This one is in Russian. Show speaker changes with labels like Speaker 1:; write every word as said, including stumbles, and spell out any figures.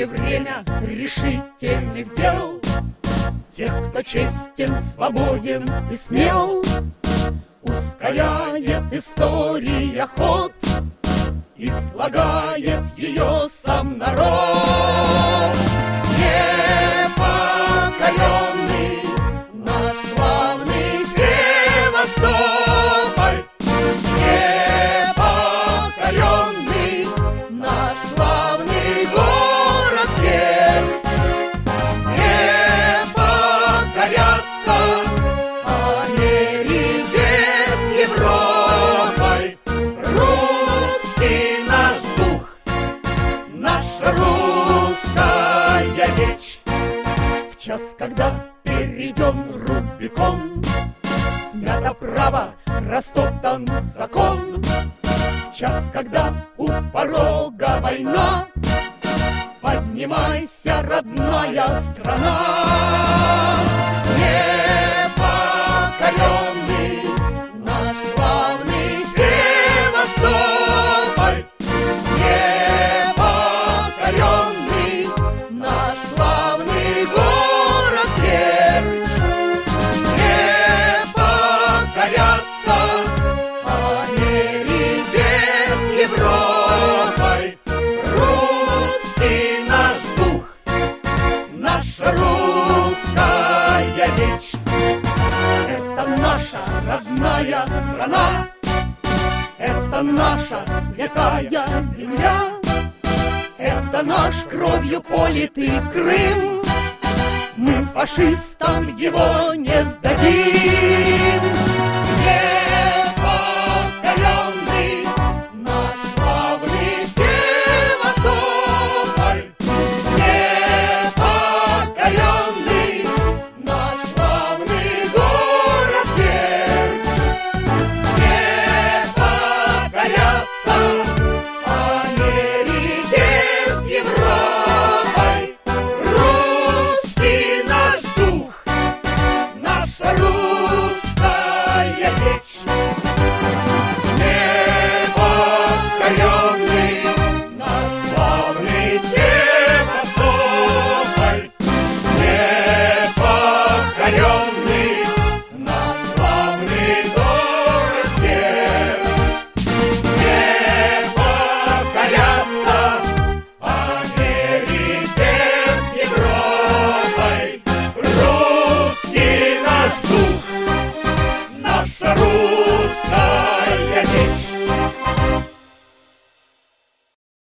Speaker 1: Нынче время решительных дел, тех, кто честен, свободен и смел. Ускоряет история ход и слагает ее сам народ. Непокоренный наш славный Севастополь, непокоренный наш славный город Керчь. Не покорятся Америке с Европой. Русский наш дух, наша русская речь. В час, когда перейдем Рубикон, смято право, растоптан закон. В час, когда у порога война, поднимайся, родная страна. Непокоренный наш славный Севастополь, непокоренный наш славный город Керчь. Не покорятся Америке с Европой. Русский наш дух, наша русская речь. Это наша родная страна, это наша святая земля, это наш кровью политый Крым. Мы фашистам его не сдадим.